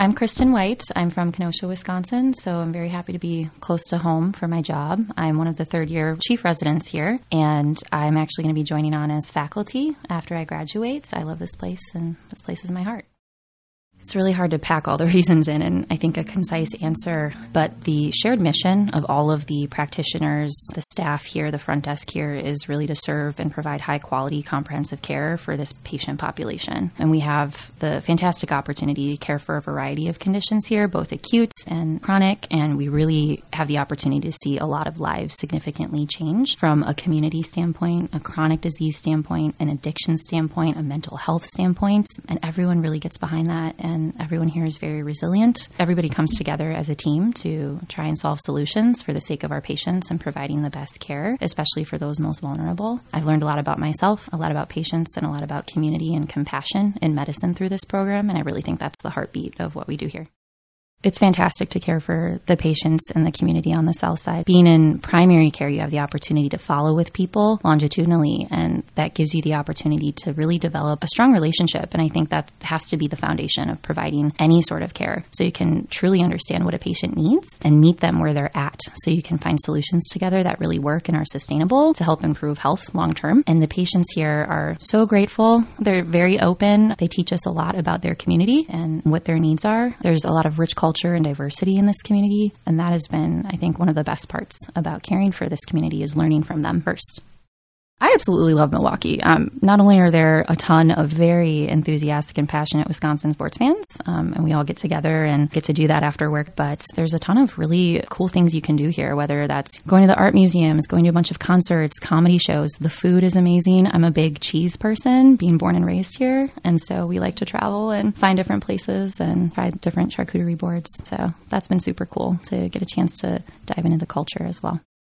I'm Kristen White. I'm from Kenosha, Wisconsin, so I'm very happy to be close to home for my job. I'm one of the third-year chief residents here, and I'm actually going to be joining on as faculty after I graduate. So I love this place, and this place is my heart. It's really hard to pack all the reasons in, and I think a concise answer, but the shared mission of all of the practitioners, the staff here, the front desk here, is really to serve and provide high-quality, comprehensive care for this patient population. And we have the fantastic opportunity to care for a variety of conditions here, both acute and chronic, and we really have the opportunity to see a lot of lives significantly change from a community standpoint, a chronic disease standpoint, an addiction standpoint, a mental health standpoint, and everyone really gets behind that, and everyone here is very resilient. Everybody comes together as a team to try and solve solutions for the sake of our patients and providing the best care, especially for those most vulnerable. I've learned a lot about myself, a lot about patients, and a lot about community and compassion in medicine through this program, and I really think that's the heartbeat of what we do here. It's fantastic to care for the patients and the community on the South Side. Being in primary care, you have the opportunity to follow with people longitudinally, and that gives you the opportunity to really develop a strong relationship. And I think that has to be the foundation of providing any sort of care, so you can truly understand what a patient needs and meet them where they're at, so you can find solutions together that really work and are sustainable to help improve health long term. And the patients here are so grateful. They're very open. They teach us a lot about their community and what their needs are. There's a lot of rich culture and diversity in this community, and that has been, I think, one of the best parts about caring for this community is learning from them first. I absolutely love Milwaukee. Not only are there a ton of very enthusiastic and passionate Wisconsin sports fans, and we all get together and get to do that after work, but there's a ton of really cool things you can do here, whether that's going to the art museums, going to a bunch of concerts, comedy shows. The food is amazing. I'm a big cheese person, being born and raised here, and so we like to travel and find different places and try different charcuterie boards. So that's been super cool to get a chance to dive into the culture as well.